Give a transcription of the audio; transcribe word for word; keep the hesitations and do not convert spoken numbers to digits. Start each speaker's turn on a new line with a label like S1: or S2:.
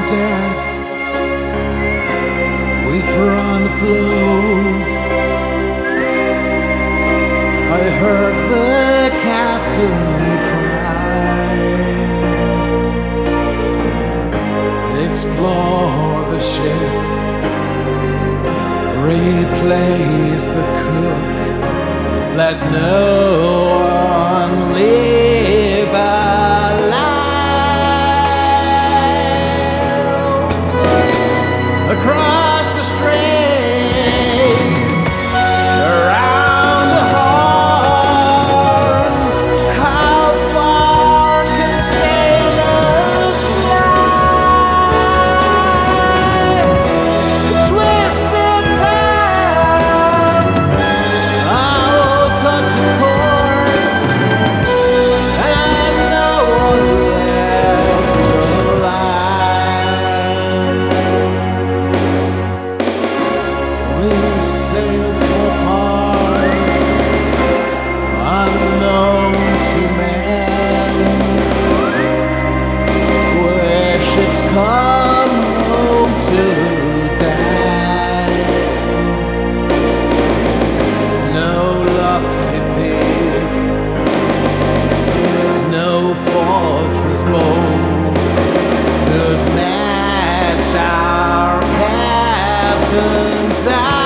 S1: deck, we've run afloat. I heard the captain cry, explore the ship, replace the cook, let no one live alive. Across the straits, around the Horn, how far can sailors fly? The twisted path, our touching chords, and no one left alive. We sailed for parts unknown to man, where ships come home to die. No lofty peak, no fortress bold could match our captain's eye.